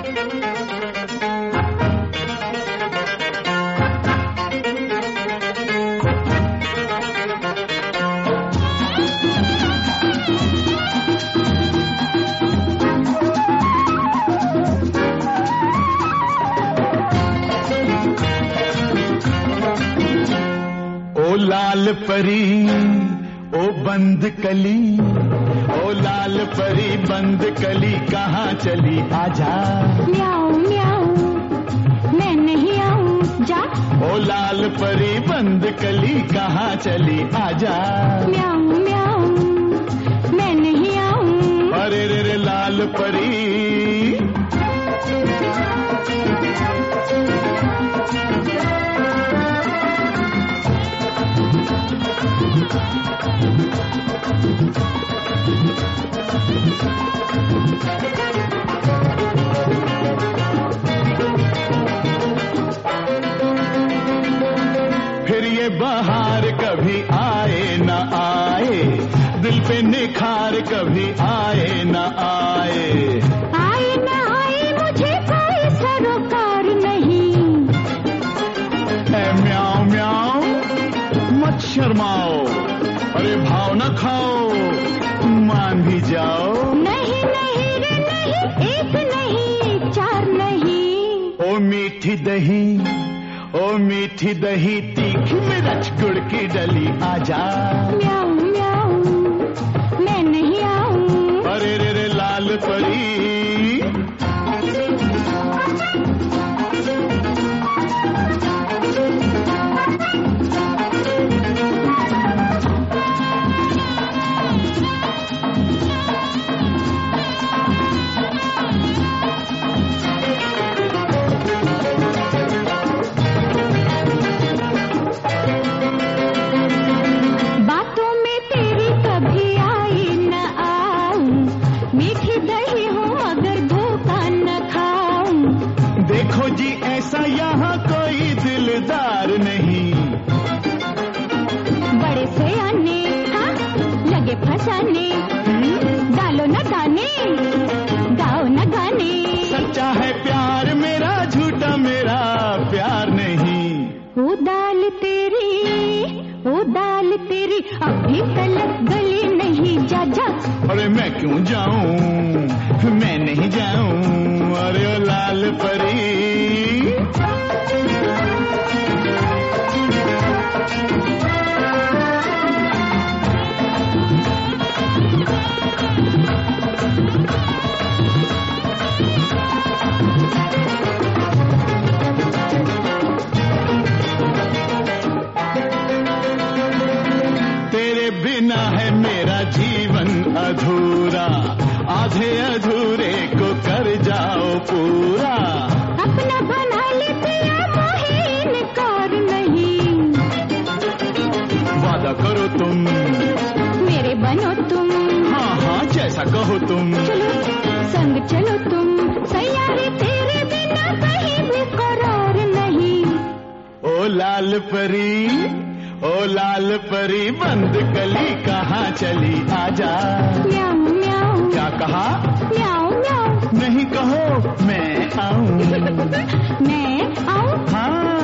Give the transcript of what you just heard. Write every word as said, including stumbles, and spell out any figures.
ओ लाल परी ओ बंद कली, ओ लाल परी बंद कली कहाँ चली आजा। म्याऊं म्याऊं मैं नहीं आऊं जा। ओ लाल परी बंद कली कहाँ चली आजा। म्याऊं म्याऊं मैं नहीं आऊं। अरे रे रे लाल परी फिर ये बहार कभी आए न आए, दिल पे निखार कभी आए न आए। आए न आए मुझे कोई सरोकार नहीं। ए म्याऊं म्याऊं मत शर्माओ, अरे भाव न खाओ मान भी जाओ। नहीं नहीं रे नहीं, एक नहीं चार नहीं। ओ मीठी दही ओ मीठी दही तीखी में रचगुड़ की डली आजा। म्याऊं म्याऊं मैं नहीं आऊं। अरे रे रे लाल परी देखो जी ऐसा यहाँ कोई दिलदार नहीं। बड़े से आने हाँ, लगे फंसाने, डालो न दाने गाओ न गाने। सच्चा है प्यार मेरा झूठा मेरा प्यार नहीं। ओ दाल तेरी ओ दाल तेरी अभी तलक गली नहीं जा जा। अरे मैं क्यों जाऊं मैं नहीं जाऊं। अरे ओ लाल परी तेरे बिना है मेरा जीवन अधूरा, आधे अधूरे को कर जाओ पूरा। अपना बना लेते मोहे इनकार नहीं। वादा करो तुम मेरे बनो तुम। हाँ हाँ जैसा कहो तुम। चलो संग चलो तुम, सैयारे तेरे बिना कहीं भी करार नहीं। ओ लाल परी ओ लाल परी बंद कली कहाँ चली आजा। म्याऊं म्याऊं क्या कहा। म्याऊं म्याऊं नहीं कहो मैं आऊं। मैं आऊं। हाँ